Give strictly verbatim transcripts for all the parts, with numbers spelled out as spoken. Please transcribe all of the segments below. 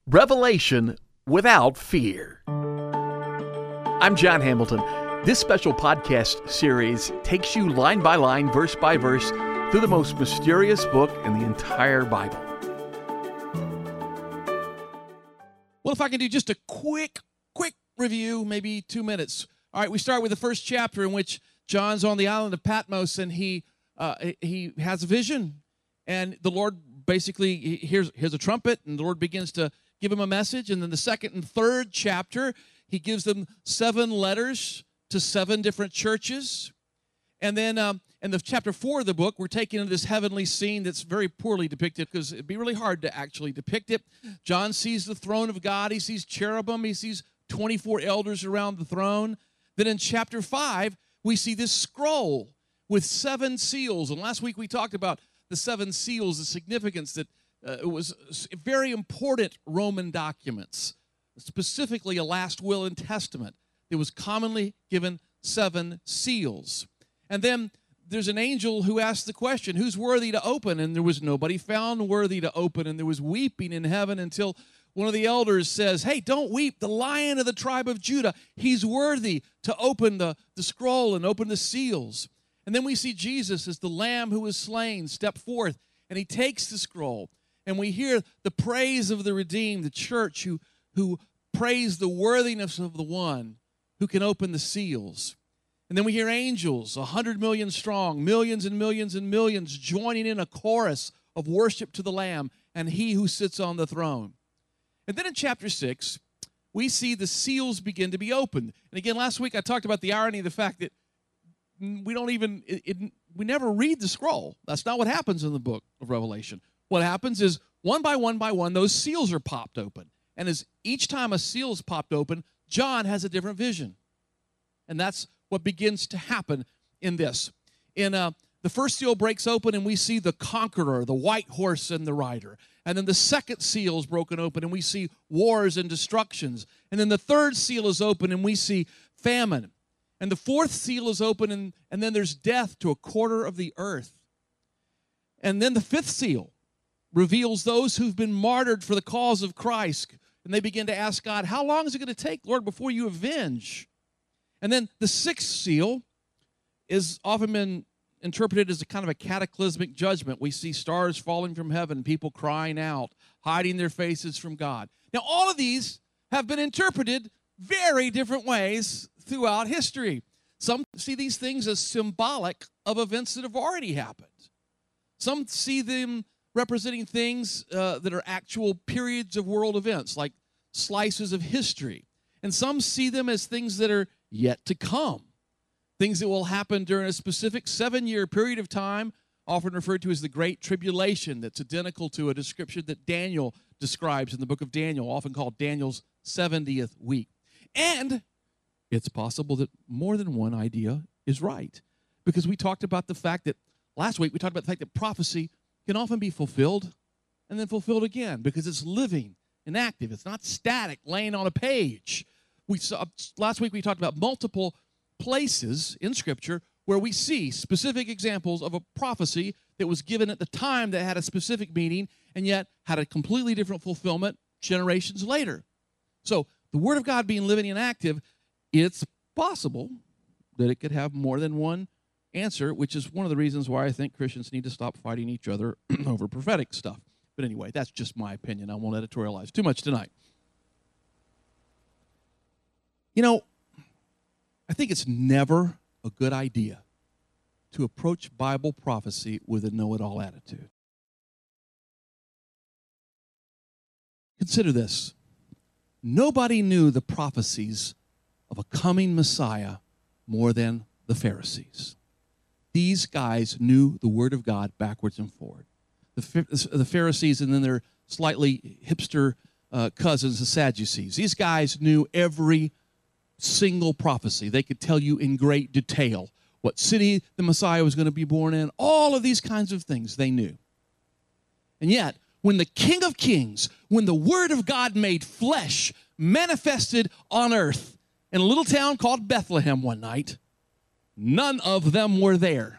Revelation without fear. I'm John Hamilton. This special podcast series takes you line by line, verse by verse, through the most mysterious book in the entire Bible. Well, if I can do just a quick, quick review, maybe two minutes. All right, we start with the first chapter in which John's on the island of Patmos, and he uh, he has a vision, and the Lord basically he hears hears a trumpet, and the Lord begins to give him a message. And then the second and third chapter, he gives them seven letters to seven different churches. And then um, in the chapter four of the book, we're taken into this heavenly scene that's very poorly depicted because it'd be really hard to actually depict it. John sees the throne of God. He sees cherubim. He sees twenty-four elders around the throne. Then in chapter five, we see this scroll with seven seals. And last week we talked about the seven seals, the significance that Uh, it was very important Roman documents, specifically a last will and testament. It was commonly given seven seals. And then there's an angel who asked the question, who's worthy to open? And there was nobody found worthy to open. And there was weeping in heaven until one of the elders says, hey, don't weep. The Lion of the tribe of Judah, he's worthy to open the, the scroll and open the seals. And then we see Jesus as the Lamb who was slain step forth, and he takes the scroll. And we hear the praise of the redeemed, the church who, who praise the worthiness of the one who can open the seals. And then we hear angels, a hundred million strong, millions and millions and millions joining in a chorus of worship to the Lamb and he who sits on the throne. And then in chapter six, we see the seals begin to be opened. And again, last week I talked about the irony of the fact that we don't even, it, it, we never read the scroll. That's not what happens in the book of Revelation. What happens is one by one by one, those seals are popped open. And as each time a seal is popped open, John has a different vision. And that's what begins to happen in this. In uh, the first seal breaks open and we see the conqueror, the white horse and the rider. And then the second seal is broken open and we see wars and destructions. And then the third seal is open and we see famine. And the fourth seal is open and, and then there's death to a quarter of the earth. And then the fifth seal reveals those who've been martyred for the cause of Christ. And they begin to ask God, how long is it going to take, Lord, before you avenge? And then the sixth seal is often been interpreted as a kind of a cataclysmic judgment. We see stars falling from heaven, people crying out, hiding their faces from God. Now, all of these have been interpreted very different ways throughout history. Some see these things as symbolic of events that have already happened. Some see them representing things uh, that are actual periods of world events, like slices of history. And some see them as things that are yet to come, things that will happen during a specific seven-year period of time, often referred to as the Great Tribulation, that's identical to a description that Daniel describes in the book of Daniel, often called Daniel's seventieth week. And it's possible that more than one idea is right, because we talked about the fact that, last week we talked about the fact that prophecy can often be fulfilled and then fulfilled again because it's living and active. It's not static, laying on a page. We saw, last week we talked about multiple places in Scripture where we see specific examples of a prophecy that was given at the time that had a specific meaning and yet had a completely different fulfillment generations later. So the Word of God being living and active, it's possible that it could have more than one answer, which is one of the reasons why I think Christians need to stop fighting each other over prophetic stuff. But anyway, that's just my opinion. I won't editorialize too much tonight. You know, I think it's never a good idea to approach Bible prophecy with a know-it-all attitude. Consider this. Nobody knew the prophecies of a coming Messiah more than the Pharisees. These guys knew the Word of God backwards and forward. The, the Pharisees and then their slightly hipster uh, cousins, the Sadducees. These guys knew every single prophecy. They could tell you in great detail what city the Messiah was going to be born in. All of these kinds of things they knew. And yet, when the King of Kings, when the Word of God made flesh, manifested on earth in a little town called Bethlehem one night, none of them were there.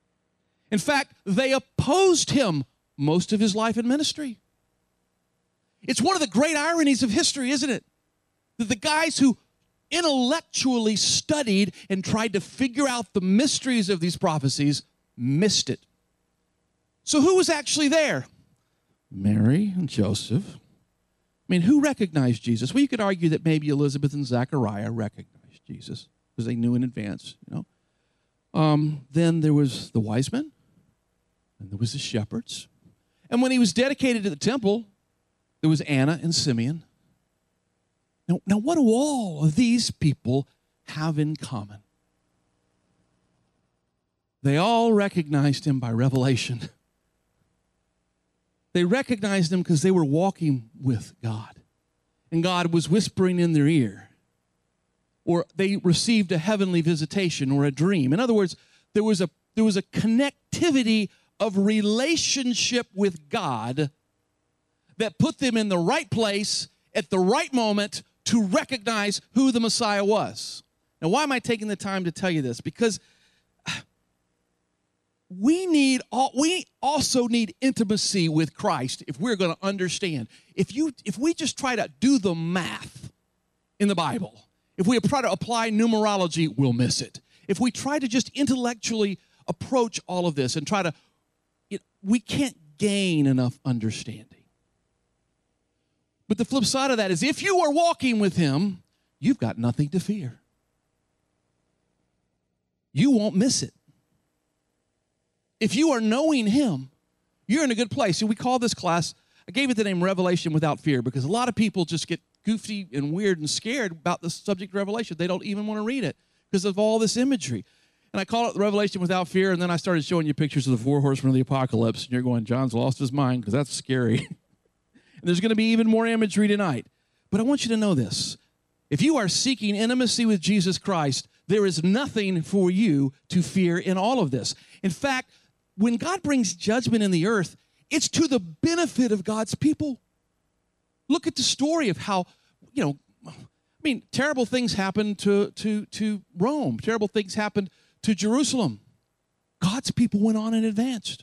In fact, they opposed him most of his life and ministry. It's one of the great ironies of history, isn't it? That the guys who intellectually studied and tried to figure out the mysteries of these prophecies missed it. So who was actually there? Mary and Joseph. I mean, who recognized Jesus? Well, you could argue that maybe Elizabeth and Zechariah recognized Jesus because they knew in advance, you know. Um, then there was the wise men, and there was the shepherds. And when he was dedicated to the temple, there was Anna and Simeon. Now, now what do all of these people have in common? They all recognized him by revelation. They recognized him because they were walking with God. And God was whispering in their ear. Or they received a heavenly visitation or a dream. In other words, there was a, there was a connectivity of relationship with God that put them in the right place at the right moment to recognize who the Messiah was. Now, why am I taking the time to tell you this? Because we need all, we also need intimacy with Christ if we're going to understand. If you if we just try to do the math in the Bible, if we try to apply numerology, we'll miss it. If we try to just intellectually approach all of this and try to, it, we can't gain enough understanding. But the flip side of that is if you are walking with him, you've got nothing to fear. You won't miss it. If you are knowing him, you're in a good place. And we call this class, I gave it the name Revelation Without Fear because a lot of people just get goofy and weird and scared about the subject of Revelation. They don't even want to read it because of all this imagery. And I call it Revelation Without Fear, and then I started showing you pictures of the four horsemen of the apocalypse, and you're going, John's lost his mind because that's scary. And there's going to be even more imagery tonight. But I want you to know this. If you are seeking intimacy with Jesus Christ, there is nothing for you to fear in all of this. In fact, when God brings judgment in the earth, it's to the benefit of God's people. Look at the story of how, you know, I mean, terrible things happened to, to, to Rome. Terrible things happened to Jerusalem. God's people went on and advanced.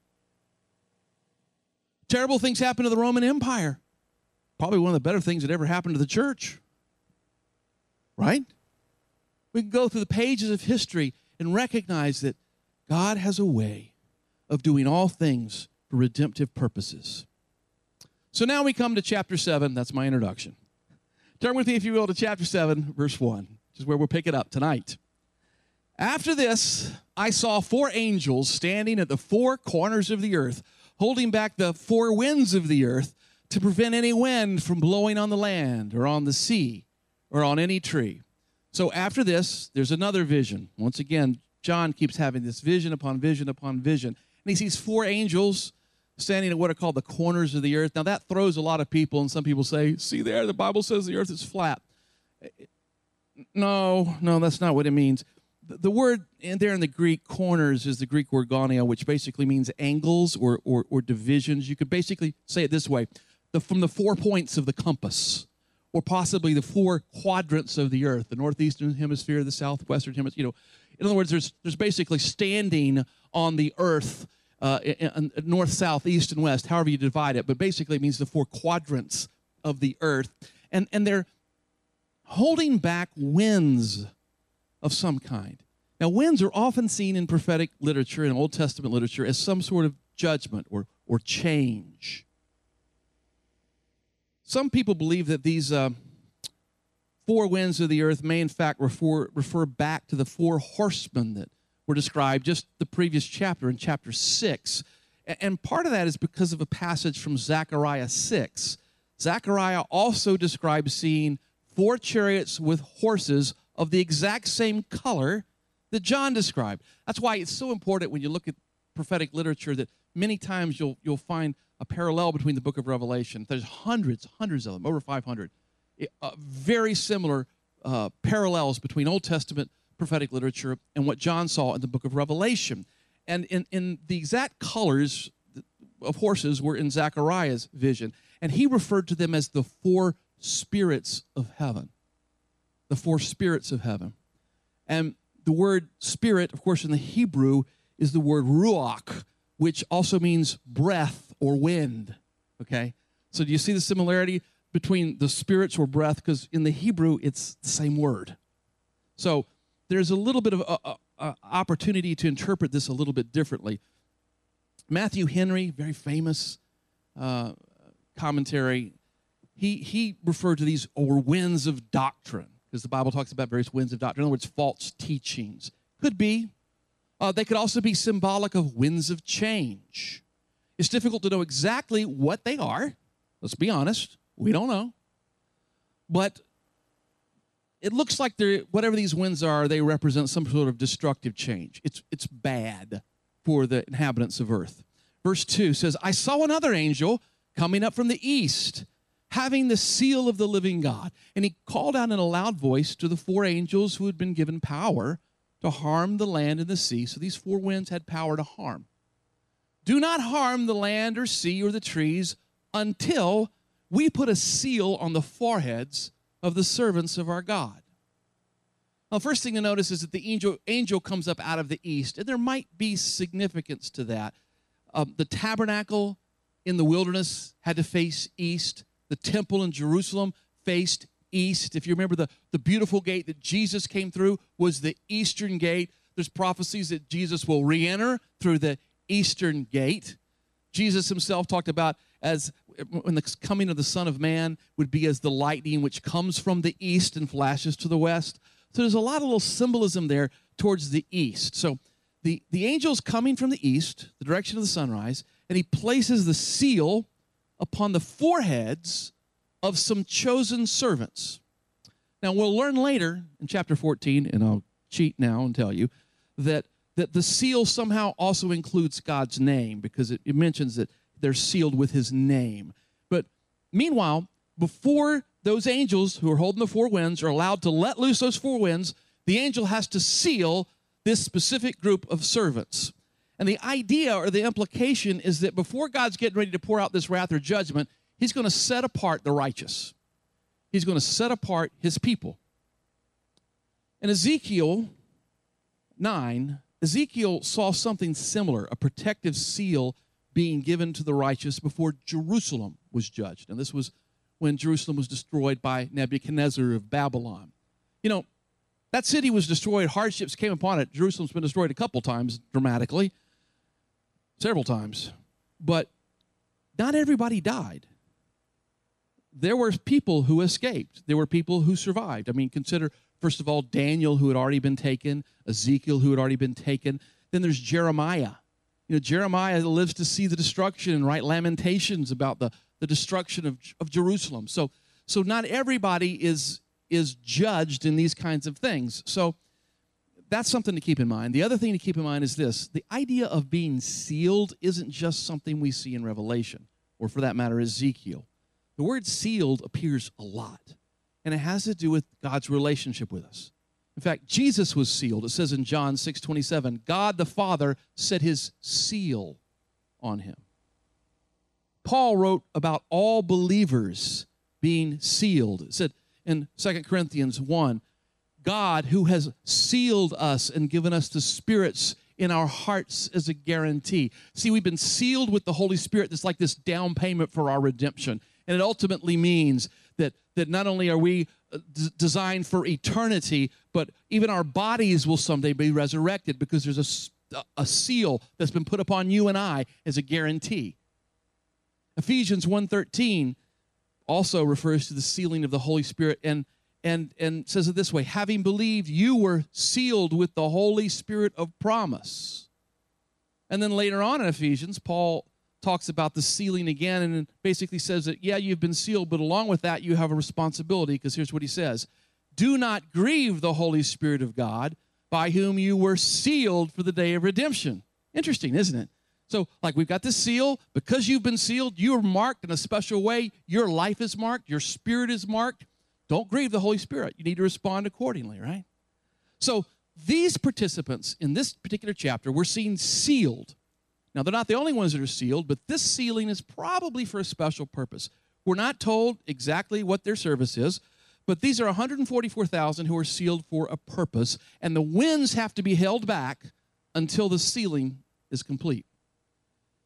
Terrible things happened to the Roman Empire. Probably one of the better things that ever happened to the church. Right? We can go through the pages of history and recognize that God has a way of doing all things for redemptive purposes. So now we come to chapter seven. That's my introduction. Turn with me, if you will, to chapter seven, verse one, which is where we'll pick it up tonight. After this, I saw four angels standing at the four corners of the earth, holding back the four winds of the earth to prevent any wind from blowing on the land or on the sea or on any tree. So after this, there's another vision. Once again, John keeps having this vision upon vision upon vision. And he sees four angels standing at what are called the corners of the earth. Now, that throws a lot of people, and some people say, see there, the Bible says the earth is flat. No, no, that's not what it means. The, the word in there in the Greek, corners, is the Greek word gonio, which basically means angles or, or, or divisions. You could basically say it this way, the, from the four points of the compass, or possibly the four quadrants of the earth, the northeastern hemisphere, the southwestern hemisphere. You know, in other words, there's there's basically standing on the earth, uh, in, in north, south, east, and west, however you divide it. But basically, it means the four quadrants of the earth, and and they're holding back winds of some kind. Now, winds are often seen in prophetic literature and Old Testament literature as some sort of judgment or or change. Some people believe that these uh, four winds of the earth may in fact refer, refer back to the four horsemen that were described just the previous chapter in chapter six. And part of that is because of a passage from Zechariah six. Zechariah also describes seeing four chariots with horses of the exact same color that John described. That's why it's so important when you look at prophetic literature that many times you'll you'll find a parallel between the book of Revelation. There's hundreds, hundreds of them, over five hundred. Uh, very similar uh, parallels between Old Testament prophetic literature and what John saw in the book of Revelation. And in, in the exact colors of horses were in Zechariah's vision. And he referred to them as the four spirits of heaven. The four spirits of heaven. And the word spirit, of course, in the Hebrew is the word ruach, which also means breath or wind, okay? So do you see the similarity between the spirits or breath? Because in the Hebrew, it's the same word. So there's a little bit of a, a, a opportunity to interpret this a little bit differently. Matthew Henry, very famous uh, commentary, he, he referred to these or winds of doctrine, because the Bible talks about various winds of doctrine. In other words, false teachings. Could be. Uh, they could also be symbolic of winds of change. It's difficult to know exactly what they are. Let's be honest. We don't know. But it looks like they're, whatever these winds are, they represent some sort of destructive change. It's, it's bad for the inhabitants of earth. Verse two says, I saw another angel coming up from the east, having the seal of the living God. And he called out in a loud voice to the four angels who had been given power to harm the land and the sea. So these four winds had power to harm. Do not harm the land or sea or the trees until we put a seal on the foreheads of the servants of our God. Now, the first thing to notice is that the angel, angel comes up out of the east, and there might be significance to that. Um, the tabernacle in the wilderness had to face east. The temple in Jerusalem faced east. If you remember, the, the beautiful gate that Jesus came through was the eastern gate. There's prophecies that Jesus will re-enter through the eastern gate. Jesus himself talked about as when the coming of the Son of Man would be as the lightning which comes from the east and flashes to the west. So there's a lot of little symbolism there towards the east. So the, the angel's coming from the east, the direction of the sunrise, and he places the seal upon the foreheads of some chosen servants. Now, we'll learn later in chapter fourteen, and I'll cheat now and tell you, that, that the seal somehow also includes God's name, because it, it mentions that they're sealed with his name. But meanwhile, before those angels who are holding the four winds are allowed to let loose those four winds, the angel has to seal this specific group of servants. And the idea or the implication is that before God's getting ready to pour out this wrath or judgment, he's going to set apart the righteous. He's going to set apart his people. In Ezekiel nine, Ezekiel saw something similar, a protective seal being given to the righteous before Jerusalem was judged. And this was when Jerusalem was destroyed by Nebuchadnezzar of Babylon. You know, that city was destroyed. Hardships came upon it. Jerusalem's been destroyed a couple times dramatically, several times. But not everybody died. There were people who escaped. There were people who survived. I mean, consider, first of all, Daniel, who had already been taken, Ezekiel, who had already been taken. Then there's Jeremiah. You know, Jeremiah lives to see the destruction and write lamentations about the, the destruction of, of Jerusalem. So, so not everybody is, is judged in these kinds of things. So that's something to keep in mind. The other thing to keep in mind is this. The idea of being sealed isn't just something we see in Revelation, or for that matter, Ezekiel. The word sealed appears a lot, and it has to do with God's relationship with us. In fact, Jesus was sealed. It says in John six twenty-seven, God the Father set his seal on him. Paul wrote about all believers being sealed. It said in Second Corinthians one, God who has sealed us and given us the spirits in our hearts as a guarantee. See, we've been sealed with the Holy Spirit. That's like this down payment for our redemption. And it ultimately means that, that not only are we d- designed for eternity, but even our bodies will someday be resurrected, because there's a, a seal that's been put upon you and I as a guarantee. Ephesians one thirteen also refers to the sealing of the Holy Spirit and, and, and says it this way, having believed, you were sealed with the Holy Spirit of promise. And then later on in Ephesians, Paul talks about the sealing again and basically says that, yeah, you've been sealed, but along with that, you have a responsibility, because here's what he says. Do not grieve the Holy Spirit of God, by whom you were sealed for the day of redemption. Interesting, isn't it? So, like, we've got this seal. Because you've been sealed, you're marked in a special way. Your life is marked. Your spirit is marked. Don't grieve the Holy Spirit. You need to respond accordingly, right? So, these participants in this particular chapter were seen sealed. Now, they're not the only ones that are sealed, but this sealing is probably for a special purpose. We're not told exactly what their service is, but these are one hundred forty-four thousand who are sealed for a purpose, and the winds have to be held back until the sealing is complete.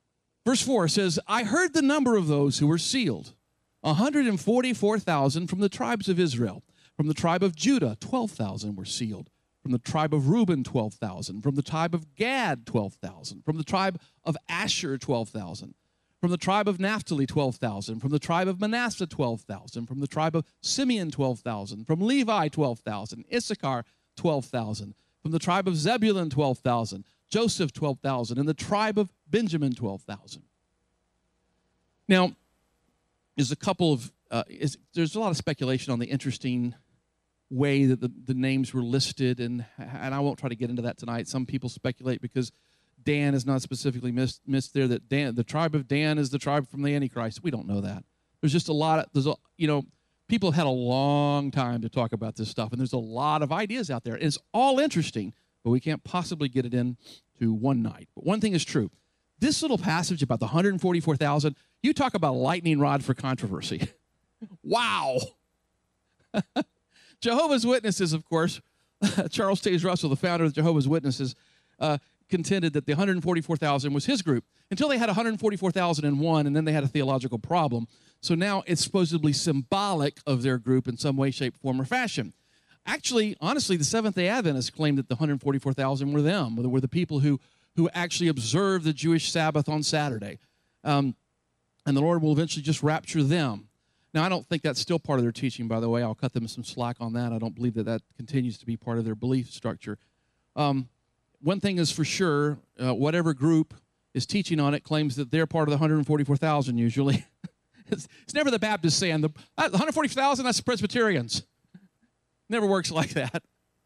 Verse four says, I heard the number of those who were sealed, one hundred forty-four thousand from the tribes of Israel. From the tribe of Judah, twelve thousand were sealed. From the tribe of Reuben, twelve thousand. From the tribe of Gad, twelve thousand. From the tribe of Asher, twelve thousand. From the tribe of Naphtali, twelve thousand. From the tribe of Manasseh, twelve thousand. From the tribe of Simeon, twelve thousand. From Levi, twelve thousand. Issachar, twelve thousand. From the tribe of Zebulun, twelve thousand. Joseph, twelve thousand. And the tribe of Benjamin, twelve thousand. Now, there's a couple of, uh, is, there's a lot of speculation on the interesting way that the, the names were listed, and and I won't try to get into that tonight. Some people speculate because Dan is not specifically missed, missed there, that Dan, the tribe of Dan is the tribe from the Antichrist. We don't know that. There's just a lot of, there's a, you know, people have had a long time to talk about this stuff, and there's a lot of ideas out there. It's all interesting, but we can't possibly get it in to one night. But one thing is true. This little passage about the one hundred forty-four thousand, you talk about a lightning rod for controversy. Wow. Jehovah's Witnesses, of course, Charles Taze Russell, the founder of the Jehovah's Witnesses, uh, contended that the one hundred forty-four thousand was his group until they had one hundred forty-four thousand one, and then they had a theological problem. So now it's supposedly symbolic of their group in some way, shape, form, or fashion. Actually, honestly, the Seventh-day Adventists claimed that the one hundred forty-four thousand were them, were the people who, who actually observed the Jewish Sabbath on Saturday. Um, and the Lord will eventually just rapture them. Now, I don't think that's still part of their teaching, by the way. I'll cut them some slack on that. I don't believe that that continues to be part of their belief structure. Um, one thing is for sure, uh, whatever group is teaching on it claims that they're part of the one hundred forty-four thousand usually. it's, it's never the Baptists saying, the uh, one hundred forty thousand, that's the Presbyterians. Never works like that.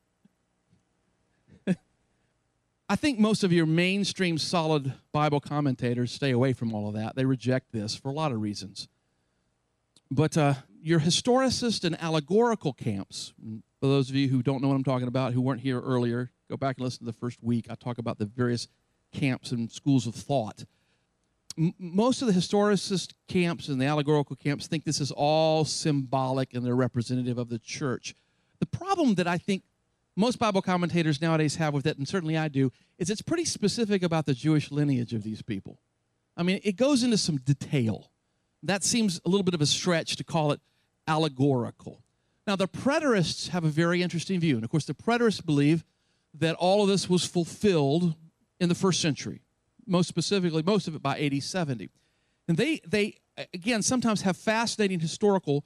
I think most of your mainstream solid Bible commentators stay away from all of that. They reject this for a lot of reasons. But uh, your historicist and allegorical camps, for those of you who don't know what I'm talking about, who weren't here earlier, go back and listen to the first week. I talk about the various camps and schools of thought. M- most of the historicist camps and the allegorical camps think this is all symbolic and they're representative of the church. The problem that I think most Bible commentators nowadays have with it, and certainly I do, is it's pretty specific about the Jewish lineage of these people. I mean, it goes into some detail. That seems a little bit of a stretch to call it allegorical. Now, the preterists have a very interesting view. And, of course, the preterists believe that all of this was fulfilled in the first century, most specifically, most of it by A D seventy. And they, they again, sometimes have fascinating historical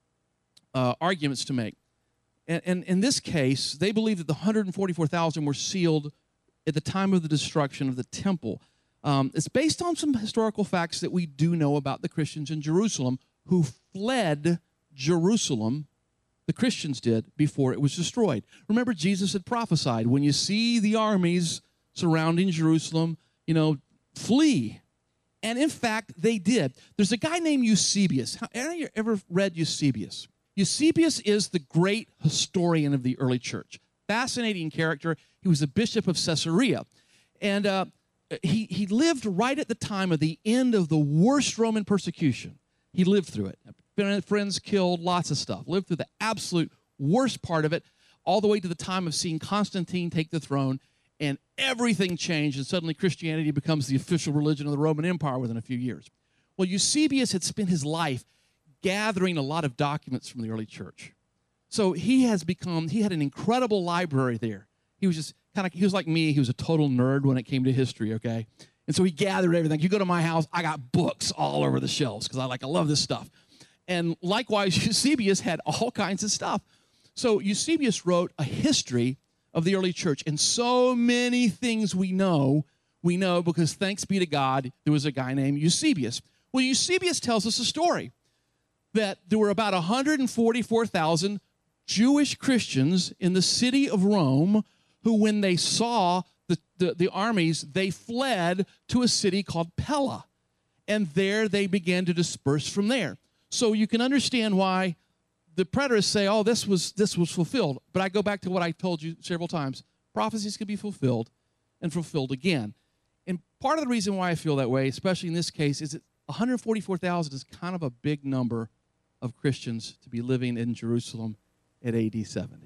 uh, arguments to make. And, and in this case, they believe that the one hundred forty-four thousand were sealed at the time of the destruction of the temple. Um, it's based on some historical facts that we do know about the Christians in Jerusalem who fled Jerusalem, the Christians did, before it was destroyed. Remember, Jesus had prophesied, when you see the armies surrounding Jerusalem, you know, flee. And in fact, they did. There's a guy named Eusebius. Have you ever read Eusebius? Eusebius is the great historian of the early church. Fascinating character. He was a bishop of Caesarea. And uh, he, he lived right at the time of the end of the worst Roman persecution. He lived through it. Friends killed, lots of stuff. Lived through the absolute worst part of it, all the way to the time of seeing Constantine take the throne, and everything changed, and suddenly Christianity becomes the official religion of the Roman Empire within a few years. Well, Eusebius had spent his life gathering a lot of documents from the early church. So he has become, he had an incredible library there. He was just kind of, he was like me, he was a total nerd when it came to history, okay? And so he gathered everything. You go to my house, I got books all over the shelves because I like, I love this stuff. And likewise, Eusebius had all kinds of stuff. So Eusebius wrote a history of the early church. And so many things we know, we know because thanks be to God, there was a guy named Eusebius. Well, Eusebius tells us a story that there were about one hundred forty-four thousand Jewish Christians in the city of Rome who, when they saw the, the, the armies, they fled to a city called Pella. And there they began to disperse from there. So you can understand why the preterists say, oh, this was this was fulfilled. But I go back to what I told you several times. Prophecies can be fulfilled and fulfilled again. And part of the reason why I feel that way, especially in this case, is that one hundred forty-four thousand is kind of a big number of Christians to be living in Jerusalem at A D seventy.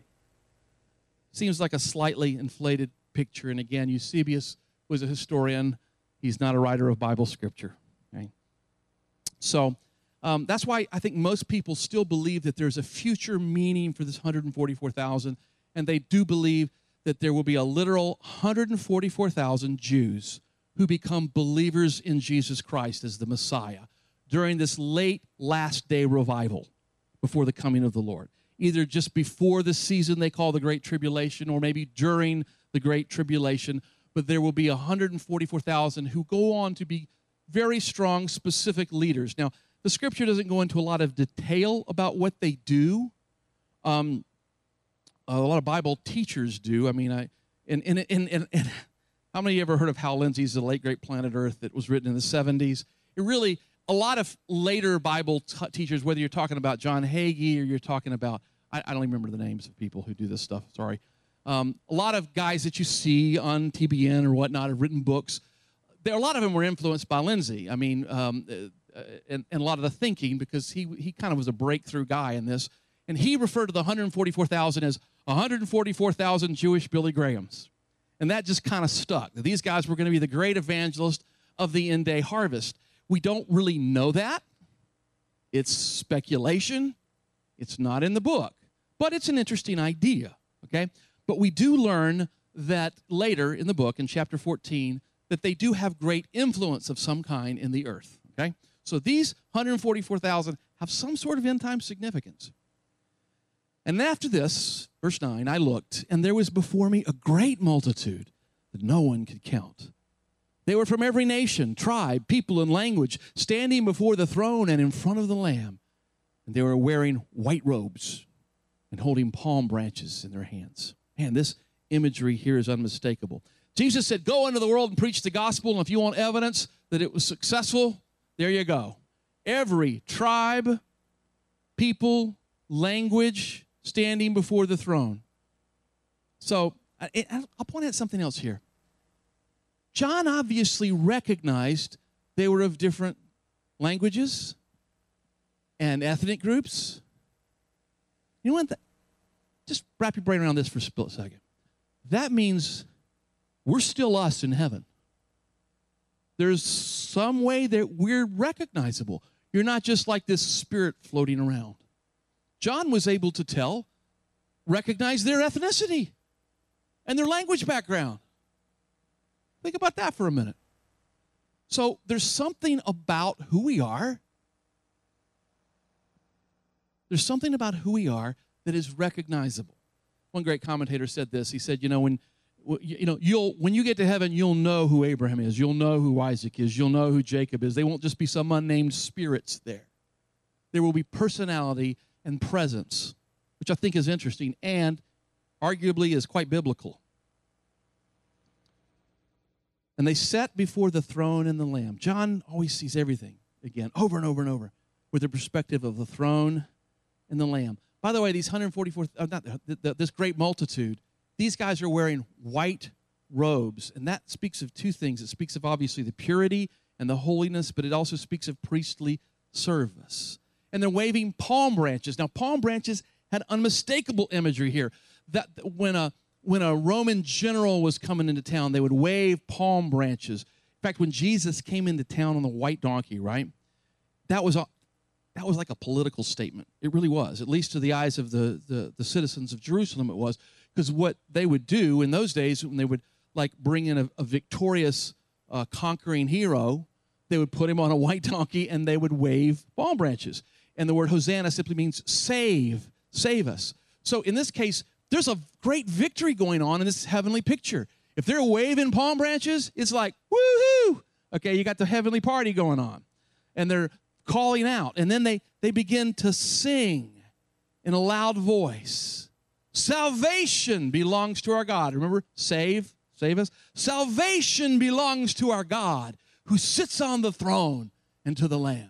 Seems like a slightly inflated picture. And again, Eusebius was a historian. He's not a writer of Bible scripture. Okay? So um, that's why I think most people still believe that there's a future meaning for this one hundred forty-four thousand, and they do believe that there will be a literal one hundred forty-four thousand Jews who become believers in Jesus Christ as the Messiah during this late last day revival before the coming of the Lord. Either just before the season they call the Great Tribulation, or maybe during the Great Tribulation, but there will be one hundred forty-four thousand who go on to be very strong, specific leaders. Now, the scripture doesn't go into a lot of detail about what they do. Um, a lot of Bible teachers do. I mean, I and and and and, and how many of you ever heard of Hal Lindsey's The Late Great Planet Earth that was written in the seventies? It really, a lot of later Bible t- teachers, whether you're talking about John Hagee or you're talking about, I, I don't even remember the names of people who do this stuff, sorry. Um, a lot of guys that you see on T B N or whatnot have written books. There, a lot of them were influenced by Lindsey. I mean, um, uh, and, and a lot of the thinking, because he he kind of was a breakthrough guy in this. And he referred to the one hundred forty-four thousand as one hundred forty-four thousand Jewish Billy Grahams. And that just kind of stuck. These guys were going to be the great evangelists of the end day harvest. We don't really know that. It's speculation. It's not in the book. But it's an interesting idea, okay? But we do learn that later in the book, in chapter fourteen, that they do have great influence of some kind in the earth, okay? So these one hundred forty-four thousand have some sort of end-time significance. And after this, verse nine, I looked, and there was before me a great multitude that no one could count. They were from every nation, tribe, people, and language, standing before the throne and in front of the Lamb. And they were wearing white robes and holding palm branches in their hands. Man, this imagery here is unmistakable. Jesus said, go into the world and preach the gospel, and if you want evidence that it was successful, there you go. Every tribe, people, language, standing before the throne. So I'll point out something else here. John obviously recognized they were of different languages and ethnic groups. You know what? That, just wrap your brain around this for a split second. That means we're still us in heaven. There's some way that we're recognizable. You're not just like this spirit floating around. John was able to tell, recognize their ethnicity and their language background. Think about that for a minute. So there's something about who we are. There's something about who we are that is recognizable. One great commentator said this. He said, you know, when you know, you'll when you get to heaven, you'll know who Abraham is. You'll know who Isaac is. You'll know who Jacob is. They won't just be some unnamed spirits there. There will be personality and presence, which I think is interesting and arguably is quite biblical. And they sat before the throne and the Lamb. John always sees everything, again, over and over and over, with the perspective of the throne and the Lamb. By the way, these one hundred forty-four, uh, not the, the, this great multitude, these guys are wearing white robes, and that speaks of two things. It speaks of obviously the purity and the holiness, but it also speaks of priestly service. And they're waving palm branches. Now, palm branches had unmistakable imagery here. That when a when a Roman general was coming into town, they would wave palm branches. In fact, when Jesus came into town on the white donkey, right? That was a that was like a political statement. It really was, at least to the eyes of the the, the citizens of Jerusalem. It was, because what they would do in those days, when they would like bring in a, a victorious, uh, conquering hero, they would put him on a white donkey and they would wave palm branches. And the word Hosanna simply means save, save us. So in this case, there's a great victory going on in this heavenly picture. If they're waving palm branches, it's like, woohoo! Okay, you got the heavenly party going on. And they're calling out. And then they, they begin to sing in a loud voice. Salvation belongs to our God. Remember, save, save us. Salvation belongs to our God who sits on the throne and to the Lamb.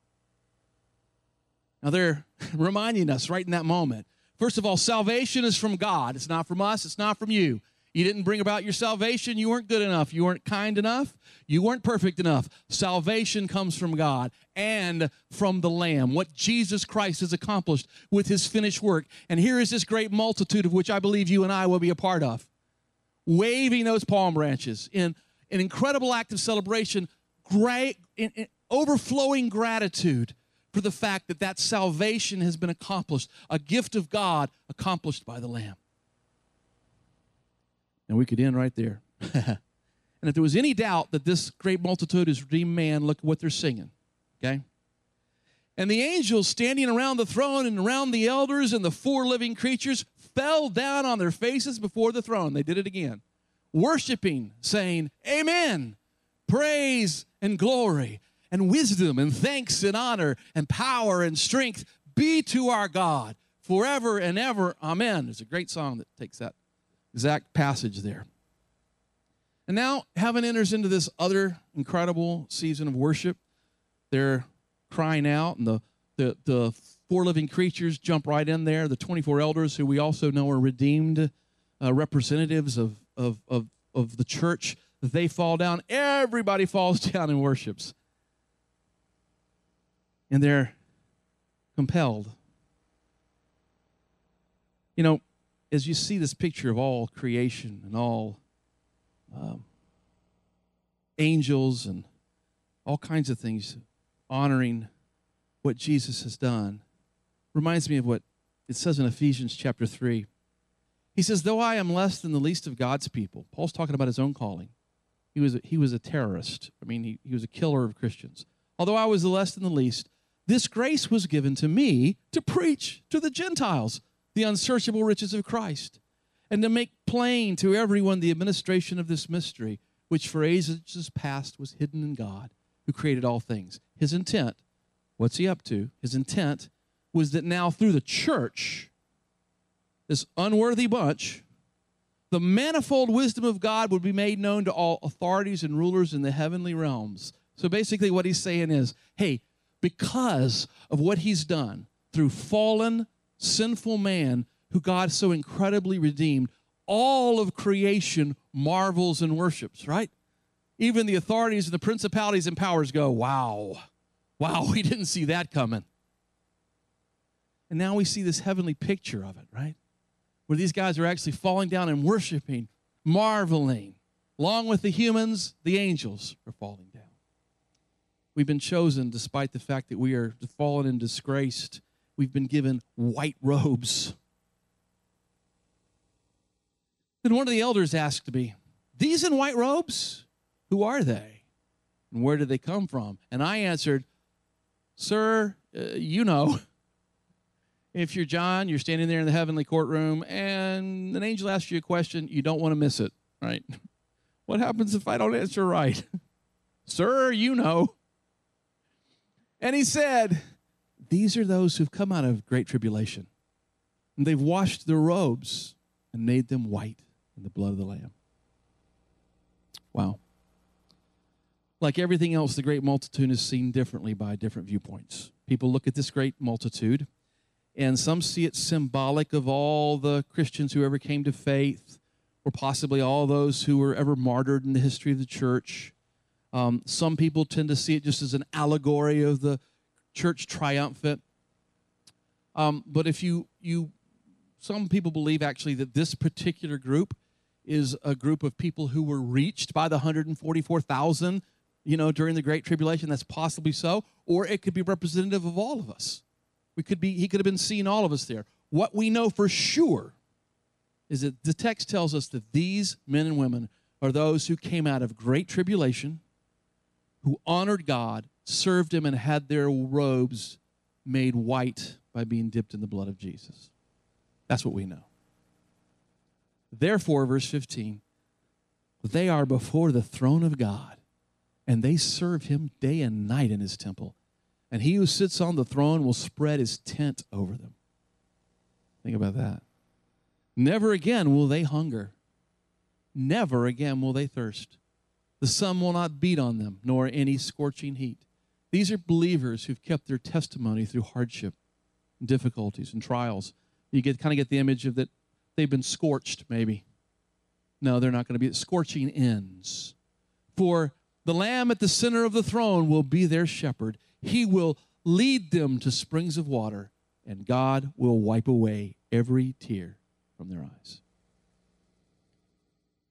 Now they're reminding us right in that moment. First of all, salvation is from God. It's not from us. It's not from you. You didn't bring about your salvation. You weren't good enough. You weren't kind enough. You weren't perfect enough. Salvation comes from God and from the Lamb, what Jesus Christ has accomplished with his finished work. And here is this great multitude of which I believe you and I will be a part of, waving those palm branches in, an incredible act of celebration, great, in, in, overflowing gratitude for the fact that that salvation has been accomplished, a gift of God accomplished by the Lamb. And we could end right there. And if there was any doubt that this great multitude is redeemed man, look at what they're singing, okay? And the angels standing around the throne and around the elders and the four living creatures fell down on their faces before the throne. They did it again. Worshiping, saying, Amen, praise and glory and wisdom and thanks and honor and power and strength be to our God forever and ever. Amen. There's a great song that takes that exact passage there. And now heaven enters into this other incredible season of worship. They're crying out, and the, the, the four living creatures jump right in there. The twenty-four elders, who we also know are redeemed uh, representatives of, of, of, of the church, they fall down. Everybody falls down and worships. And they're compelled. You know, as you see this picture of all creation and all um, angels and all kinds of things honoring what Jesus has done, reminds me of what it says in Ephesians chapter three. He says, though I am less than the least of God's people. Paul's talking about his own calling. He was a, he was a terrorist. I mean, he, he was a killer of Christians. Although I was the less than the least, this grace was given to me to preach to the Gentiles the unsearchable riches of Christ, and to make plain to everyone the administration of this mystery, which for ages past was hidden in God, who created all things. His intent, what's he up to? His intent was that now through the church, this unworthy bunch, the manifold wisdom of God would be made known to all authorities and rulers in the heavenly realms. So basically what he's saying is, hey, because of what he's done through fallen, sinful man who God so incredibly redeemed, all of creation marvels and worships, right? Even the authorities and the principalities and powers go, wow, wow, we didn't see that coming. And now we see this heavenly picture of it, right? Where these guys are actually falling down and worshiping, marveling. Along with the humans, the angels are falling down. We've been chosen despite the fact that we are fallen and disgraced. We've been given white robes. Then one of the elders asked me, these in white robes, who are they? And where did they come from? And I answered, sir, uh, you know. If you're John, you're standing there in the heavenly courtroom, and an angel asks you a question, you don't want to miss it, right? What happens if I don't answer right? Sir, you know. And he said, these are those who've come out of great tribulation, and they've washed their robes and made them white in the blood of the Lamb. Wow. Like everything else, the great multitude is seen differently by different viewpoints. People look at this great multitude, and some see it symbolic of all the Christians who ever came to faith, or possibly all those who were ever martyred in the history of the church. Um, some people tend to see it just as an allegory of the church triumphant. Um, but if you, you, some people believe actually that this particular group is a group of people who were reached by the one hundred forty-four thousand, you know, during the Great Tribulation. That's possibly so. Or it could be representative of all of us. We could be, he could have been seeing all of us there. What we know for sure is that the text tells us that these men and women are those who came out of great tribulation, who honored God, served him, and had their robes made white by being dipped in the blood of Jesus. That's what we know. Therefore, verse fifteen, they are before the throne of God, and they serve him day and night in his temple. And he who sits on the throne will spread his tent over them. Think about that. Never again will they hunger. Never again will they thirst. The sun will not beat on them, nor any scorching heat. These are believers who've kept their testimony through hardship, and difficulties, and trials. You get kind of get the image of that they've been scorched, maybe. No, they're not going to be. Scorching ends. For the Lamb at the center of the throne will be their shepherd. He will lead them to springs of water, and God will wipe away every tear from their eyes.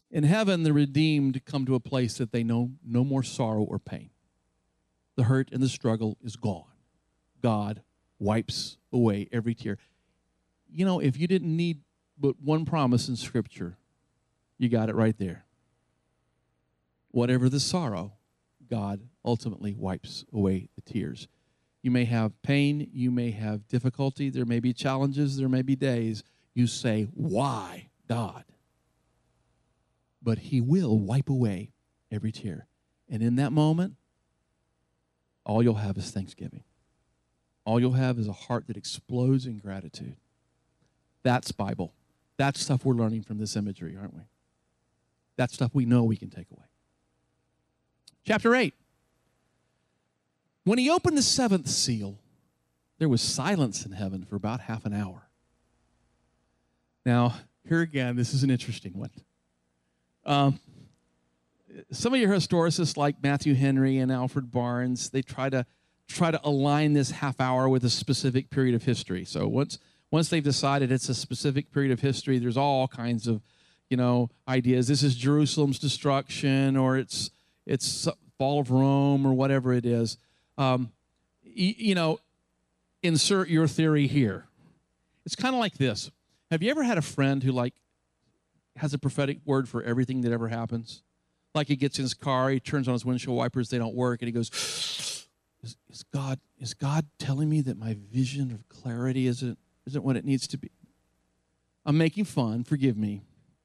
In heaven, the redeemed come to a place that they know no more sorrow or pain. The hurt and the struggle is gone. God wipes away every tear. You know, if you didn't need but one promise in Scripture, you got it right there. Whatever the sorrow, God ultimately wipes away the tears. You may have pain, you may have difficulty, there may be challenges, there may be days. You say, why, God? But He will wipe away every tear. And in that moment, all you'll have is thanksgiving. All you'll have is a heart that explodes in gratitude. That's Bible. That's stuff we're learning from this imagery, aren't we? That's stuff we know we can take away. Chapter eight. When He opened the seventh seal, there was silence in heaven for about half an hour. Now, here again, this is an interesting one. Um, some of your historicists like Matthew Henry and Alfred Barnes, they try to try to align this half hour with a specific period of history. So once once they've decided it's a specific period of history, there's all kinds of, you know, ideas. This is Jerusalem's destruction, or it's it's fall of Rome, or whatever it is. Um, you, you know, insert your theory here. It's kind of like this. Have you ever had a friend who like has a prophetic word for everything that ever happens? Like he gets in his car, he turns on his windshield wipers, they don't work, and he goes, is, is God is God telling me that my vision of clarity isn't, isn't what it needs to be? I'm making fun, forgive me.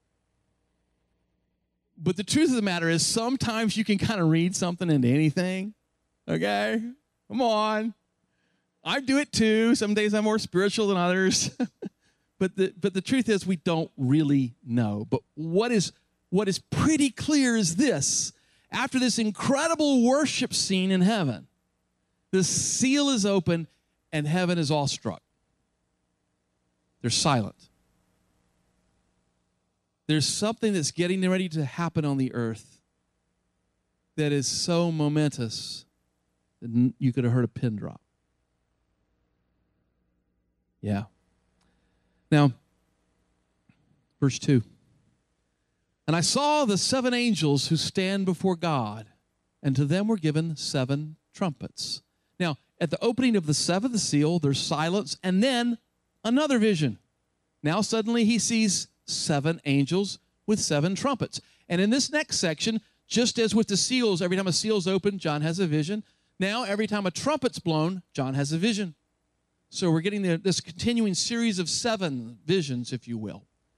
But the truth of the matter is sometimes you can kind of read something into anything, okay? Come on. I do it too. Some days I'm more spiritual than others. But the, but the truth is we don't really know. But what is, what is pretty clear is this. After this incredible worship scene in heaven, the seal is open and heaven is awestruck. They're silent. There's something that's getting ready to happen on the earth that is so momentous that you could have heard a pin drop. Yeah. Now, verse two. And I saw the seven angels who stand before God, and to them were given seven trumpets. Now, at the opening of the seventh seal, there's silence, and then another vision. Now suddenly he sees seven angels with seven trumpets. And in this next section, just as with the seals, every time a seal's opened, John has a vision. Now, every time a trumpet's blown, John has a vision. So we're getting the, this continuing series of seven visions, if you will.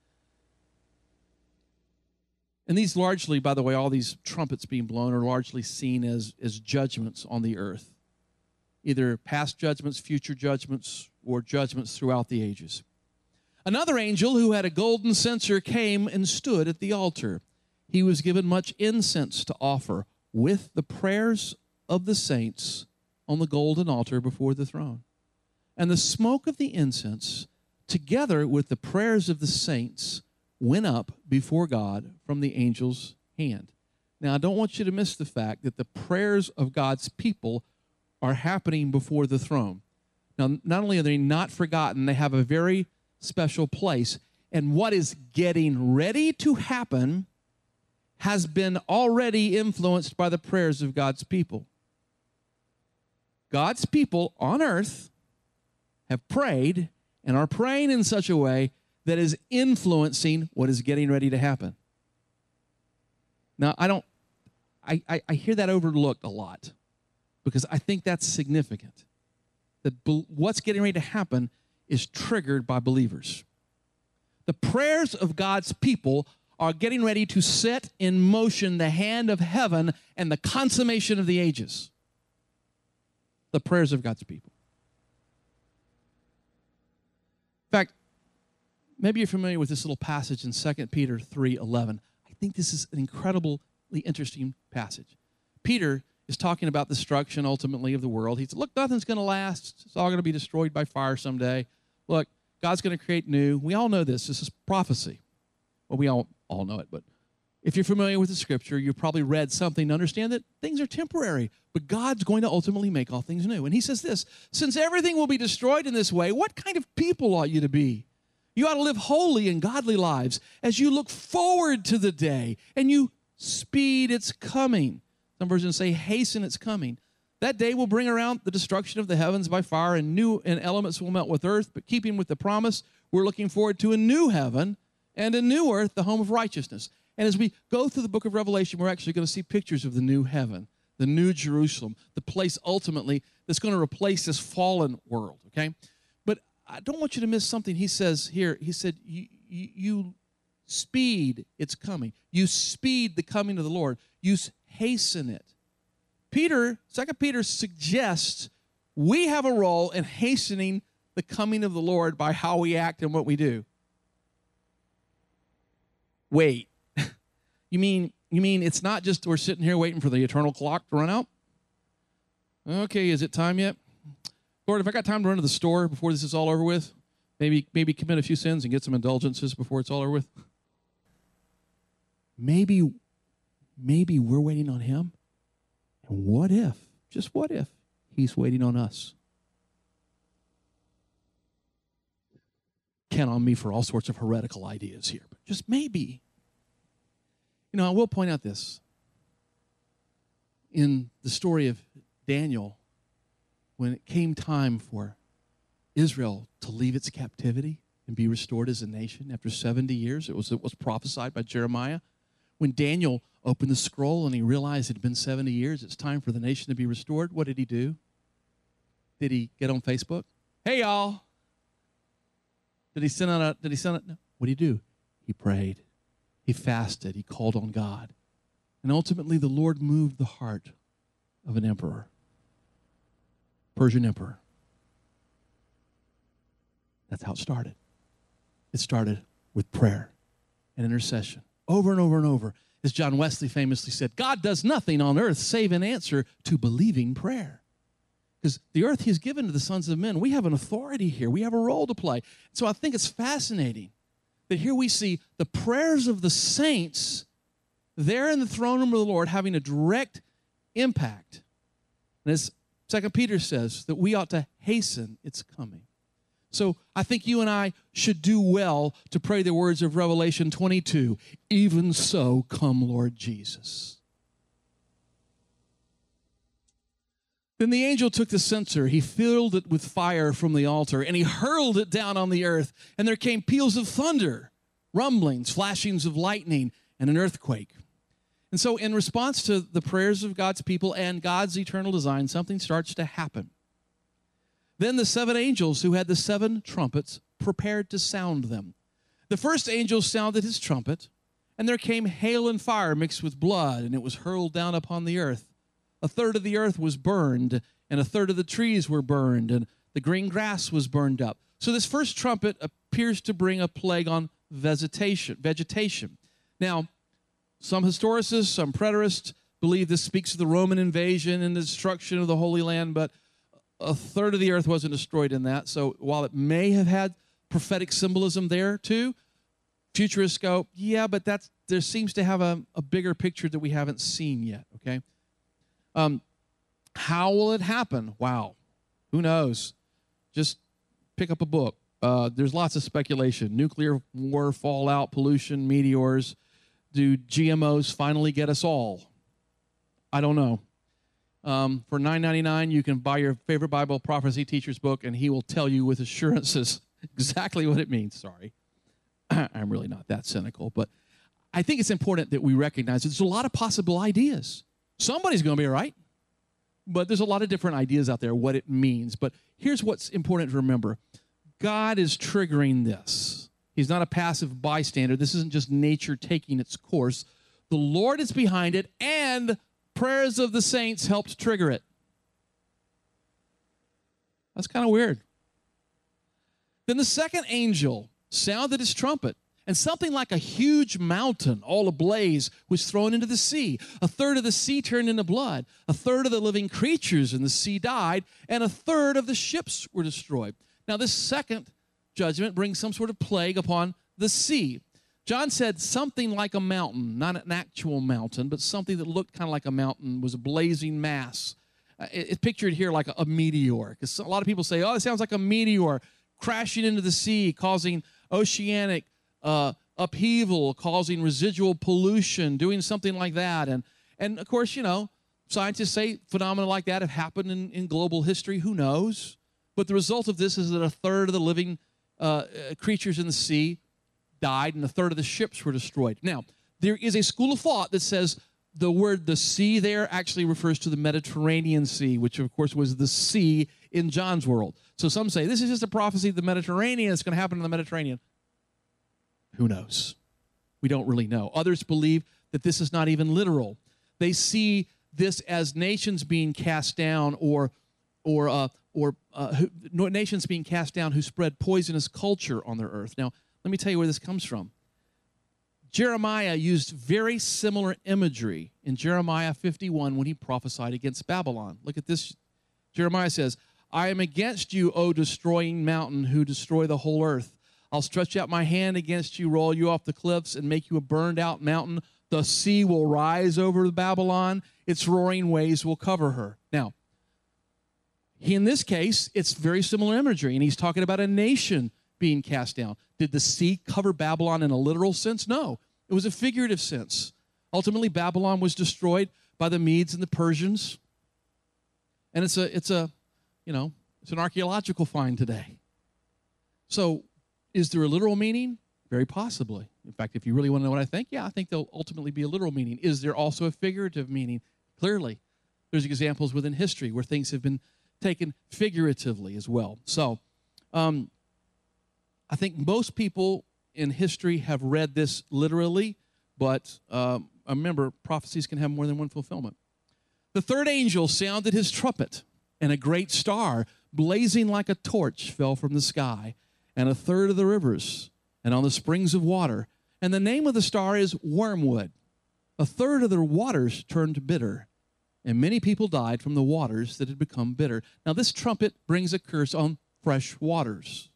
And these largely, by the way, all these trumpets being blown are largely seen as, as judgments on the earth. Either past judgments, future judgments, or judgments throughout the ages. Another angel who had a golden censer came and stood at the altar. He was given much incense to offer with the prayers of the saints on the golden altar before the throne. And the smoke of the incense, together with the prayers of the saints, went up before God from the angel's hand. Now, I don't want you to miss the fact that the prayers of God's people are happening before the throne. Now, not only are they not forgotten, they have a very special place. And what is getting ready to happen has been already influenced by the prayers of God's people. God's people on earth have prayed and are praying in such a way that is influencing what is getting ready to happen. Now, I don't, I, I, I hear that overlooked a lot because I think that's significant. That be, what's getting ready to happen is triggered by believers. The prayers of God's people are getting ready to set in motion the hand of heaven and the consummation of the ages. The prayers of God's people. In fact, maybe you're familiar with this little passage in Second Peter three eleven. I think this is an incredibly interesting passage. Peter is talking about the destruction ultimately of the world. He said, look, nothing's going to last. It's all going to be destroyed by fire someday. Look, God's going to create new. We all know this. This is prophecy. Well, we all, all know it, but if you're familiar with the Scripture, you've probably read something to understand that things are temporary, but God's going to ultimately make all things new. And he says this, since everything will be destroyed in this way, what kind of people ought you to be? You ought to live holy and godly lives as you look forward to the day and you speed its coming. Some versions say hasten its coming. That day will bring around the destruction of the heavens by fire, and new and elements will melt with earth. But keeping with the promise, we're looking forward to a new heaven and a new earth, the home of righteousness. And as we go through the book of Revelation, we're actually going to see pictures of the new heaven, the new Jerusalem, the place ultimately that's going to replace this fallen world, okay? But I don't want you to miss something he says here. He said, you, you, you speed its coming. You speed the coming of the Lord. You hasten it. Peter, Second Peter suggests we have a role in hastening the coming of the Lord by how we act and what we do. Wait. You mean, you mean it's not just we're sitting here waiting for the eternal clock to run out? Okay, is it time yet? Lord, if I got time to run to the store before this is all over with, maybe, maybe commit a few sins and get some indulgences before it's all over with. Maybe, maybe we're waiting on him. And what if, just what if, he's waiting on us? Count on me for all sorts of heretical ideas here, but just maybe. You know, I will point out this. In the story of Daniel, when it came time for Israel to leave its captivity and be restored as a nation after seventy years, it was, it was prophesied by Jeremiah. When Daniel opened the scroll and he realized it had been seventy years, it's time for the nation to be restored, what did he do? Did he get on Facebook? Hey, y'all. Did he send out a, did he send it? No. What did he do? He prayed. He fasted. He called on God. And ultimately, the Lord moved the heart of an emperor, Persian emperor. That's how it started. It started with prayer and intercession. Over and over and over. As John Wesley famously said, God does nothing on earth save an answer to believing prayer. Because the earth he has given to the sons of men, we have an authority here. We have a role to play. So I think it's fascinating that here we see the prayers of the saints there in the throne room of the Lord having a direct impact. And as Second Peter says, that we ought to hasten its coming. So I think you and I should do well to pray the words of Revelation twenty-two, even so come Lord Jesus. Then the angel took the censer, he filled it with fire from the altar, and he hurled it down on the earth, and there came peals of thunder, rumblings, flashings of lightning, and an earthquake. And so in response to the prayers of God's people and God's eternal design, something starts to happen. Then the seven angels who had the seven trumpets prepared to sound them. The first angel sounded his trumpet, and there came hail and fire mixed with blood, and it was hurled down upon the earth. A third of the earth was burned, and a third of the trees were burned, and the green grass was burned up. So this first trumpet appears to bring a plague on vegetation. vegetation. Now, some historicists, some preterists believe this speaks of the Roman invasion and the destruction of the Holy Land, but a third of the earth wasn't destroyed in that. So while it may have had prophetic symbolism there too, futurists go, yeah, but that's there seems to have a, a bigger picture that we haven't seen yet, okay? Um, how will it happen? Wow. Who knows? Just pick up a book. Uh, there's lots of speculation. Nuclear war, fallout, pollution, meteors. Do G M Os finally get us all? I don't know. Um, for nine ninety-nine, you can buy your favorite Bible prophecy teacher's book, and he will tell you with assurances exactly what it means. Sorry. I'm really not that cynical, but I think it's important that we recognize that there's a lot of possible ideas. Somebody's going to be right, but there's a lot of different ideas out there what it means. But here's what's important to remember. God is triggering this. He's not a passive bystander. This isn't just nature taking its course. The Lord is behind it, and prayers of the saints helped trigger it. That's kind of weird. Then the second angel sounded his trumpet, and something like a huge mountain, all ablaze, was thrown into the sea. A third of the sea turned into blood. A third of the living creatures in the sea died, and a third of the ships were destroyed. Now, this second judgment brings some sort of plague upon the sea. John said something like a mountain, not an actual mountain, but something that looked kind of like a mountain, was a blazing mass. Uh, it, it's pictured here like a, a meteor, because a lot of people say, oh, it sounds like a meteor crashing into the sea, causing oceanic uh, upheaval causing residual pollution, doing something like that. And, and of course, you know, scientists say phenomena like that have happened in, in global history. Who knows? But the result of this is that a third of the living uh, creatures in the sea died and a third of the ships were destroyed. Now, there is a school of thought that says the word the sea there actually refers to the Mediterranean Sea, which of course was the sea in John's world. So some say this is just a prophecy of the Mediterranean. It's going to happen in the Mediterranean. Who knows? We don't really know. Others believe that this is not even literal. They see this as nations being cast down or or uh, or uh, who, nations being cast down who spread poisonous culture on their earth. Now, let me tell you where this comes from. Jeremiah used very similar imagery in Jeremiah fifty-one when he prophesied against Babylon. Look at this. Jeremiah says, I am against you, O destroying mountain, who destroy the whole earth. I'll stretch out my hand against you, roll you off the cliffs, and make you a burned-out mountain. The sea will rise over Babylon. Its roaring waves will cover her. Now, in this case, it's very similar imagery, and he's talking about a nation being cast down. Did the sea cover Babylon in a literal sense? No. It was a figurative sense. Ultimately, Babylon was destroyed by the Medes and the Persians. And it's a, it's a, you know, it's an archaeological find today. So, is there a literal meaning? Very possibly. In fact, if you really want to know what I think, yeah, I think there'll ultimately be a literal meaning. Is there also a figurative meaning? Clearly. There's examples within history where things have been taken figuratively as well. So, um, I think most people in history have read this literally, but um, remember, prophecies can have more than one fulfillment. The third angel sounded his trumpet, and a great star, blazing like a torch, fell from the sky, and a third of the rivers, and on the springs of water. And the name of the star is Wormwood. A third of the waters turned bitter, and many people died from the waters that had become bitter. Now, this trumpet brings a curse on fresh waters.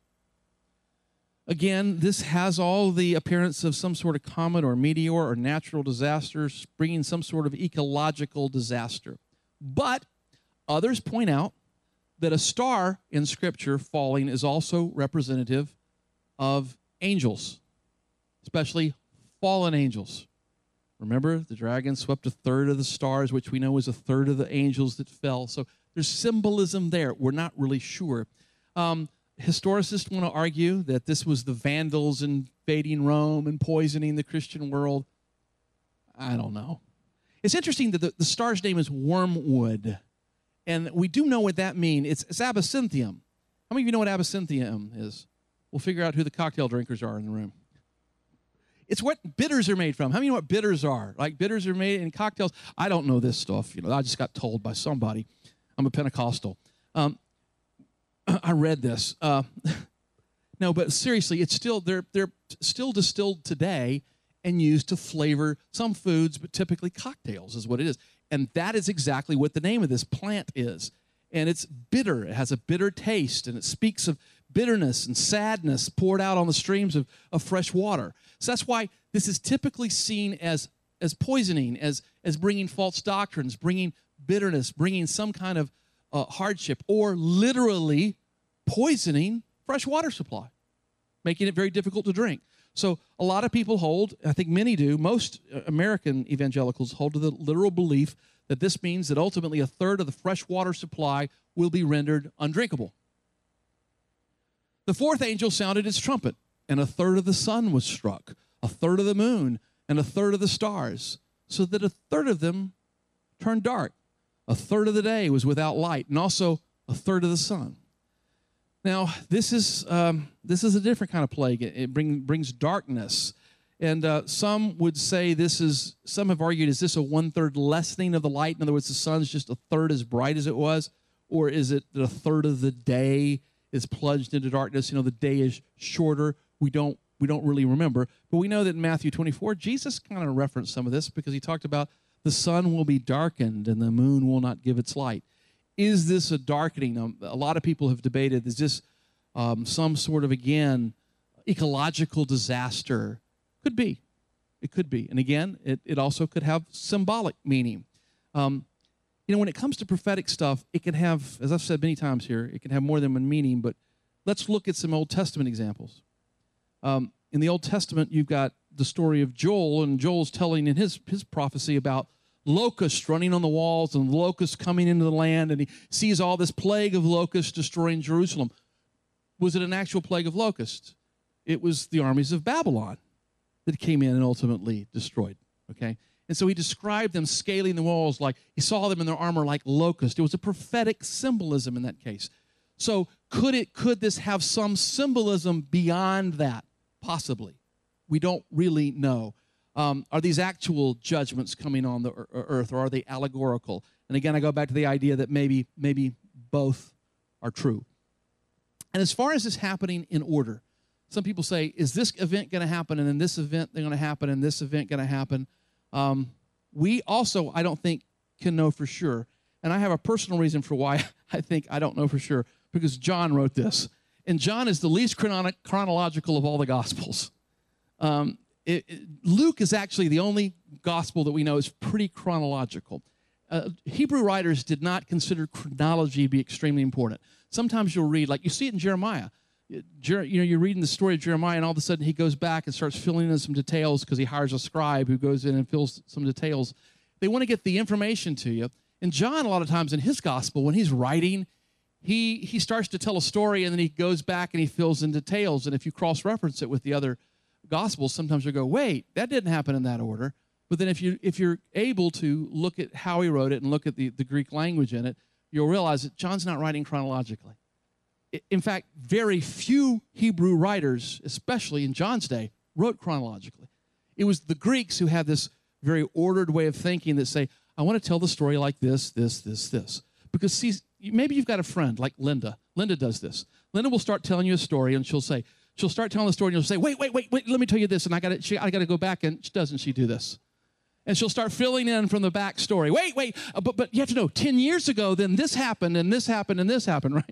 Again, this has all the appearance of some sort of comet or meteor or natural disaster, bringing some sort of ecological disaster. But others point out that a star in Scripture falling is also representative of angels, especially fallen angels. Remember, the dragon swept a third of the stars, which we know is a third of the angels that fell. So there's symbolism there. We're not really sure. Um, Historicists want to argue that this was the Vandals invading Rome and poisoning the Christian world. I don't know. It's interesting that the, the star's name is Wormwood, and we do know what that means. It's, it's absinthium. How many of you know what absinthium is? We'll figure out who the cocktail drinkers are in the room. It's what bitters are made from. How many know what bitters are? Like bitters are made in cocktails. I don't know this stuff. You know, I just got told by somebody. I'm a Pentecostal. Um, I read this. Uh, no, but seriously, it's still they're they're still distilled today and used to flavor some foods, but typically cocktails is what it is. And that is exactly what the name of this plant is. And it's bitter. It has a bitter taste, and it speaks of bitterness and sadness poured out on the streams of, of fresh water. So that's why this is typically seen as as poisoning, as as bringing false doctrines, bringing bitterness, bringing some kind of uh, hardship, or literally poisoning fresh water supply, making it very difficult to drink. So a lot of people hold, I think many do, most American evangelicals hold to the literal belief that this means that ultimately a third of the fresh water supply will be rendered undrinkable. The fourth angel sounded his trumpet, and a third of the sun was struck, a third of the moon, and a third of the stars, so that a third of them turned dark. A third of the day was without light, and also a third of the sun. Now, this is um, this is a different kind of plague. It, it bring, brings darkness. And uh, some would say this is, some have argued, is this a one-third lessening of the light? In other words, the sun's just a third as bright as it was? Or is it that a third of the day is plunged into darkness? You know, the day is shorter. We don't we don't really remember. But we know that in Matthew twenty-four, Jesus kind of referenced some of this because he talked about the sun will be darkened and the moon will not give its light. Is this a darkening? Um, a lot of people have debated, is this um, some sort of, again, ecological disaster? Could be. It could be. And again, it, it also could have symbolic meaning. Um, you know, when it comes to prophetic stuff, it can have, as I've said many times here, it can have more than one meaning, but let's look at some Old Testament examples. Um, in the Old Testament, you've got the story of Joel, and Joel's telling in his, his prophecy about locusts running on the walls and locusts coming into the land, and he sees all this plague of locusts destroying Jerusalem. Was it an actual plague of locusts? It was the armies of Babylon that came in and ultimately destroyed, okay? And so he described them scaling the walls like, he saw them in their armor like locusts. It was a prophetic symbolism in that case. So could it, could this have some symbolism beyond that? Possibly. We don't really know. Um, are these actual judgments coming on the earth, or are they allegorical? And again, I go back to the idea that maybe, maybe both are true. And as far as this happening in order, some people say, is this event going to happen, and then this event going to happen, and this event going to happen? Um, we also, I don't think, can know for sure. And I have a personal reason for why I think I don't know for sure, because John wrote this. And John is the least chrono- chronological of all the Gospels. Um, it, it, Luke is actually the only Gospel that we know is pretty chronological. Uh, Hebrew writers did not consider chronology to be extremely important. Sometimes you'll read, like you see it in Jeremiah. Jer- you know, you're reading the story of Jeremiah, and all of a sudden he goes back and starts filling in some details because he hires a scribe who goes in and fills some details. They want to get the information to you. And John, a lot of times in his Gospel, when he's writing, he he starts to tell a story, and then he goes back and he fills in details. And if you cross-reference it with the other Gospels, sometimes you'll go, wait, that didn't happen in that order. But then if, you, if you're able to look at how he wrote it and look at the, the Greek language in it, you'll realize that John's not writing chronologically. In fact, very few Hebrew writers, especially in John's day, wrote chronologically. It was the Greeks who had this very ordered way of thinking that say, I want to tell the story like this, this, this, this. Because see, maybe you've got a friend like Linda. Linda does this. Linda will start telling you a story, and she'll say, she'll start telling the story, and you'll say, wait, wait, wait, wait, let me tell you this, and I got to, I got to go back, and doesn't she do this? And she'll start filling in from the back story. Wait, wait, uh, but, but you have to know, ten years ago, then this happened, and this happened, and this happened, right?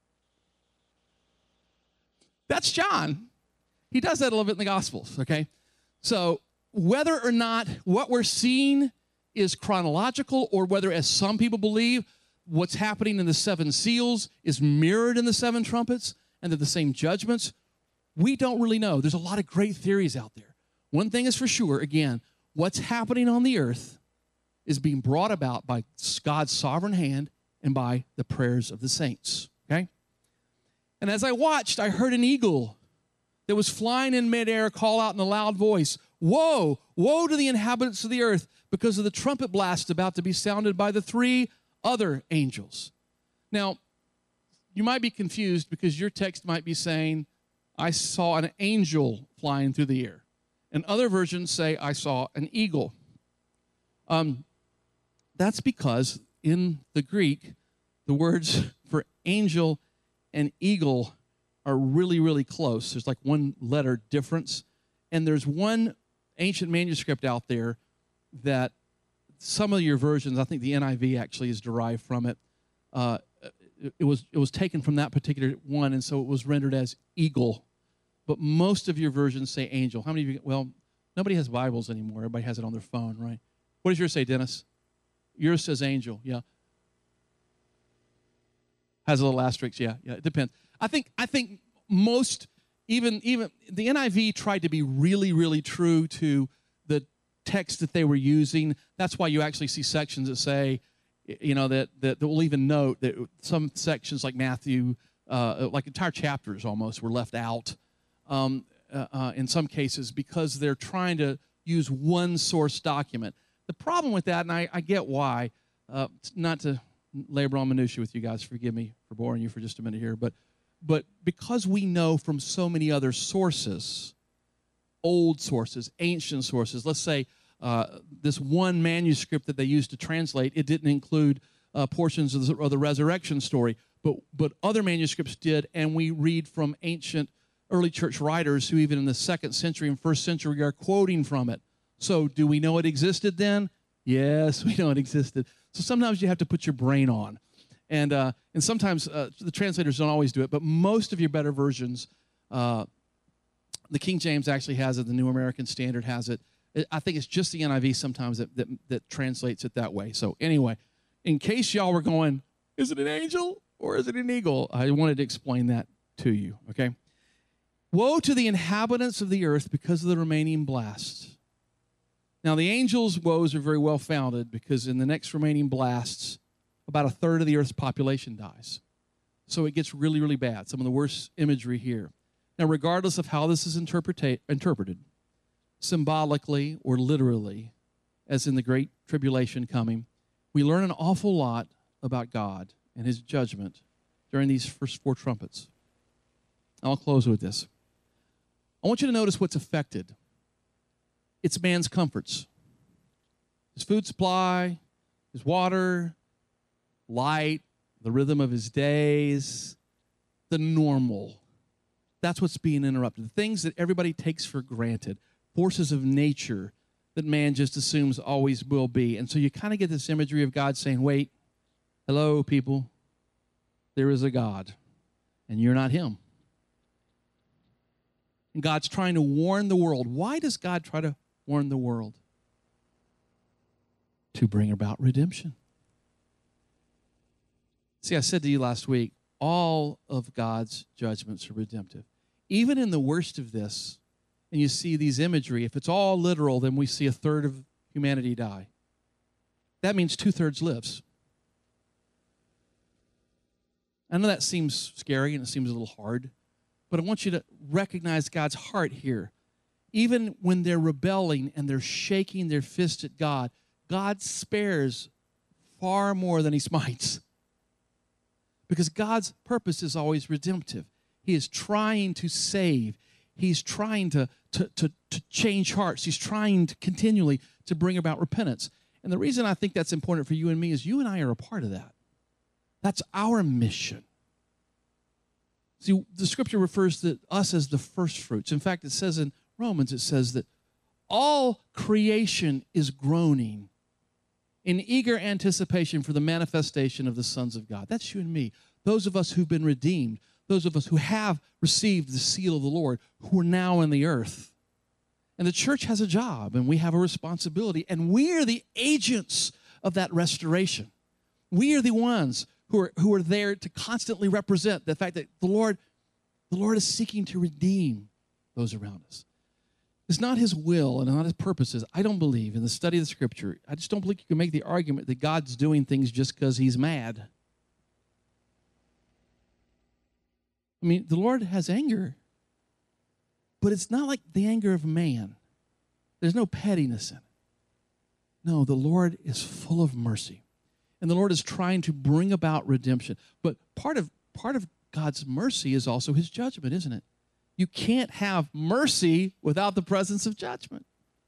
That's John. He does that a little bit in the Gospels, okay? So whether or not what we're seeing is chronological, or whether, as some people believe, what's happening in the seven seals is mirrored in the seven trumpets, and they're the same judgments, we don't really know. There's a lot of great theories out there. One thing is for sure, again, what's happening on the earth is being brought about by God's sovereign hand and by the prayers of the saints, okay? And as I watched, I heard an eagle that was flying in midair call out in a loud voice, woe, woe to the inhabitants of the earth, because of the trumpet blast about to be sounded by the three other angels. Now, you might be confused because your text might be saying, I saw an angel flying through the air. And other versions say, I saw an eagle. Um, that's because in the Greek, the words for angel and eagle are really, really close. There's like one letter difference. And there's one ancient manuscript out there that some of your versions, I think the N I V actually is derived from it. Uh, it, it was it was taken from that particular one, and so it was rendered as eagle. But most of your versions say angel. How many of you, well, nobody has Bibles anymore. Everybody has it on their phone, right? What does yours say, Dennis? Yours says angel, yeah. Has a little asterisk, yeah, yeah, it depends. I think I think most, even even the N I V tried to be really, really true to the text that they were using. That's why you actually see sections that say, you know, that that, that will even note that some sections like Matthew, uh, like entire chapters almost, were left out um, uh, uh, in some cases because they're trying to use one source document. The problem with that, and I, I get why, uh, not to labor on minutiae with you guys, forgive me for boring you for just a minute here, but but because we know from so many other sources, old sources, ancient sources, let's say uh, this one manuscript that they used to translate, it didn't include uh, portions of the, of the resurrection story, but but other manuscripts did, and we read from ancient early church writers who even in the second century and first century are quoting from it. So do we know it existed then? Yes, we know it existed. So sometimes you have to put your brain on. And uh, and sometimes uh, the translators don't always do it, but most of your better versions, uh, the King James actually has it, the New American Standard has it. I think it's just the N I V sometimes that, that, that translates it that way. So anyway, in case y'all were going, is it an angel or is it an eagle? I wanted to explain that to you, okay? Woe to the inhabitants of the earth because of the remaining blast. Now, the angels' woes are very well founded because in the next remaining blasts, about a third of the earth's population dies. So it gets really, really bad. Some of the worst imagery here. Now, regardless of how this is interpreta- interpreted, symbolically or literally, as in the Great Tribulation coming, we learn an awful lot about God and his judgment during these first four trumpets. I'll close with this. I want you to notice what's affected. It's man's comforts. His food supply, his water, light, the rhythm of his days, the normal. That's what's being interrupted. The things that everybody takes for granted, forces of nature that man just assumes always will be. And so you kind of get this imagery of God saying, wait, hello, people, there is a God, and you're not him. And God's trying to warn the world. Why does God try to warn the world? To bring about redemption. See, I said to you last week, all of God's judgments are redemptive. Even in the worst of this, and you see these imagery, if it's all literal, then we see a third of humanity die. That means two-thirds lives. I know that seems scary and it seems a little hard, but I want you to recognize God's heart here. Even when they're rebelling and they're shaking their fist at God, God spares far more than he smites. Because God's purpose is always redemptive. He is trying to save. He's trying to, to, to, to change hearts. He's trying to continually to bring about repentance. And the reason I think that's important for you and me is you and I are a part of that. That's our mission. See, the scripture refers to us as the first fruits. In fact, it says in Romans, it says that all creation is groaning in eager anticipation for the manifestation of the sons of God. That's you and me. Those of us who've been redeemed, those of us who have received the seal of the Lord, who are now in the earth. And the church has a job, and we have a responsibility, and we are the agents of that restoration. We are the ones who are, who are there to constantly represent the fact that the Lord, the Lord is seeking to redeem those around us. It's not his will and not his purposes. I don't believe in the study of the scripture. I just don't believe you can make the argument that God's doing things just because he's mad. I mean, the Lord has anger, but it's not like the anger of man. There's no pettiness in it. No, the Lord is full of mercy, and the Lord is trying to bring about redemption. But part of part of God's mercy is also his judgment, isn't it? You can't have mercy without the presence of judgment.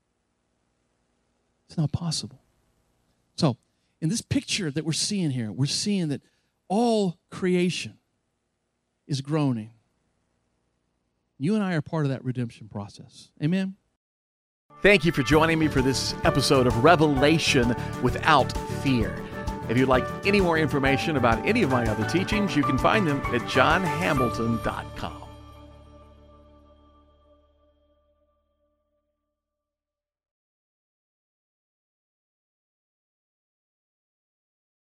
It's not possible. So, in this picture that we're seeing here, we're seeing that all creation is groaning. You and I are part of that redemption process. Amen? Thank you for joining me for this episode of Revelation Without Fear. If you'd like any more information about any of my other teachings, you can find them at john hamilton dot com.